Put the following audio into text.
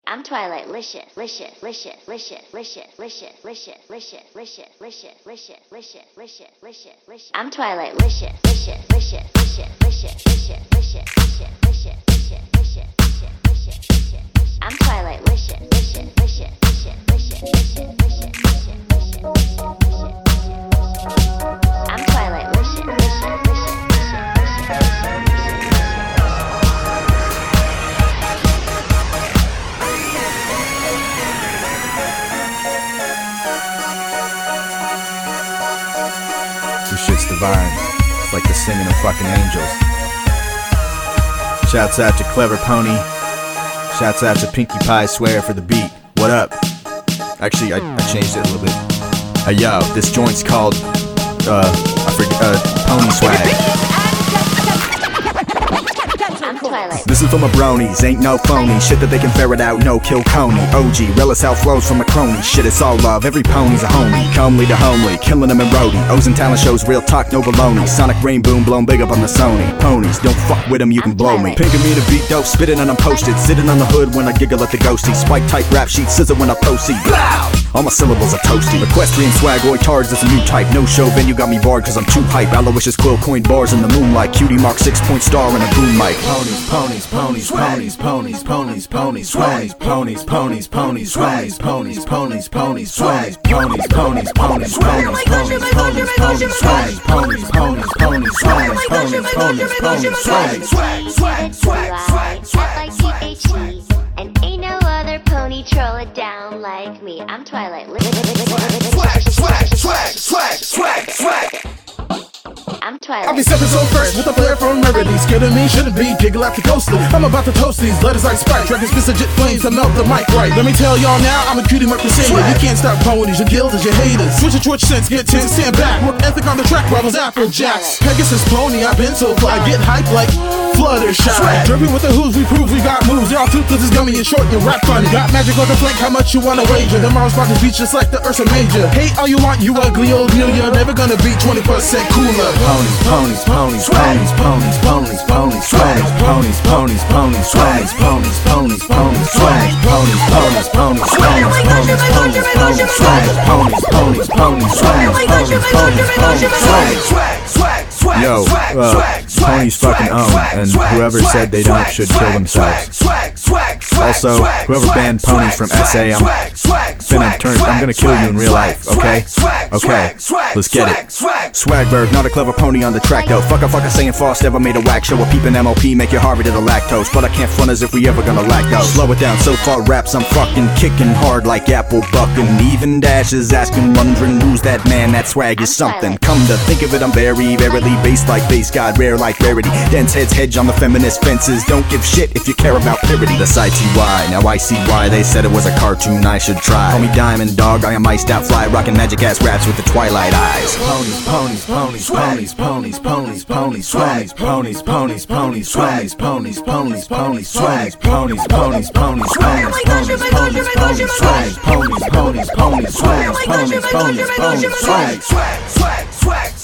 I'm Twilight Licious, licious, licious, licious, licious, licious, licious, licious, licious, licious, licious, licious, licious, licious, licious. I'm Twilight Licious, licious, licious, licious, licious, licious, licious, licious, licious, licious, licious, licious, licious. I'm Twilight Licious, licious, licious, licious, licious, licious, licious, licious, licious, licious. I'm Twilight Licious, licious, licious, licious, licious. This shit's divine. It's like the singing of fucking angels. Shouts out to Clever Pony. Shouts out to Pinkie Pie Swear for the beat. What up? Actually, I changed it a little bit. Hey yo, this joint's called Pony Swag. This is for my bronies, ain't no phony. Shit that they can ferret out, no kill Coney. OG, relish how flows from a crony. Shit, it's all love, every pony's a homie. Comely to homely, killing them in roadie. O's and talent shows, real talk, no baloney. Sonic rain boom, blown big up on the Sony. Ponies, don't fuck with them, you can blow me. Pink of me to beat dope, spitting and I'm posted. Sitting on the hood when I giggle at the ghosty. Spike type rap sheet, scissor when I proceed. Blow! All my syllables are toasty. Equestrian swagoid tards, that's a new type. No show venue got me barred cause I'm too hype. Aloysius quill coined bars in the moonlight. Cutie mark 6-point star and a boom mic. Ponies, ponies, ponies, ponies, ponies, ponies, ponies, ponies, ponies, ponies, ponies, ponies, ponies, ponies, ponies, swag, ponies, ponies, ponies, ponies, ponies, ponies, ponies, swag, ponies, ponies, ponies, swag, ponies, ponies, ponies, swag, swag, swag, swag, swag, swag, swag, swag. And ain't no other pony troll it down like me. I'm Twilight Licious. Swag, swag, swag, swag, swag, swag. I'm Twilight. I'll be stepping so fresh with a flair from rarity. Scared of me, shouldn't be, giggle after ghostly. I'm about to toast these letters like Sprite. Dragon spits legit flames to melt the mic right. Let me tell y'all now, I'm a cutie mark crusader. You can't stop ponies, your guilds, your haters. Switch your twitch sense, get tense, stand back. Work ethic on the track, rivals Afro Jacks. Pegasus pony, I've been so fly. Get hype like Fluttershy. Dripping with the who's, we prove we got moves. Y'all toothless is gummy and short, you rap funny. Got magic on the flank, how much you wanna wager? Tomorrow's about to beat just like the Ursa Major. Hate all you want, you ugly old mule. You're never gonna be 20% cooler. Ponies, ponies, ponies, ponies, ponies, ponies, ponies, swag, ponies, ponies, ponies, swag, ponies, ponies, ponies, swag, ponies, ponies, ponies, ponies, ponies, ponies, ponies, swag, ponies, ponies, ponies, swag, ponies, ponies, ponies, swag. Yo, ponies fucking own, and whoever said they don't should kill themselves. Also, whoever banned ponies from SA, I'm gonna kill you in real life, okay? Okay, let's get it. Swagberg, not a clever pony on the track though. Fuck a saying Frost ever made a whack show. A peeping MOP, make you Harvey to the lactose. But I can't front as if we ever gonna lack those. Slow it down, so far raps I'm fucking kicking hard like apple bucking. Even Dash is asking, wondering who's that man, that swag is something. Come to think of it, I'm very, verily based like base god, rare like rarity. Dense heads hedge on the feminist fences. Don't give shit if you care about purity. The ITY, now I see why they said it was a cartoon I should try. Call me Diamond Dog, I am iced out fly, rocking magic ass raps with the Twilight eyes. Ponies, ponies, ponies, ponies, ponies, ponies, ponies, swag, ponies, ponies, ponies, swag, ponies, ponies, ponies, swag, ponies, ponies, ponies, ponies, ponies, ponies, ponies, swag, ponies, ponies, ponies, swag, ponies, ponies, ponies, swag, swag, swag, swag.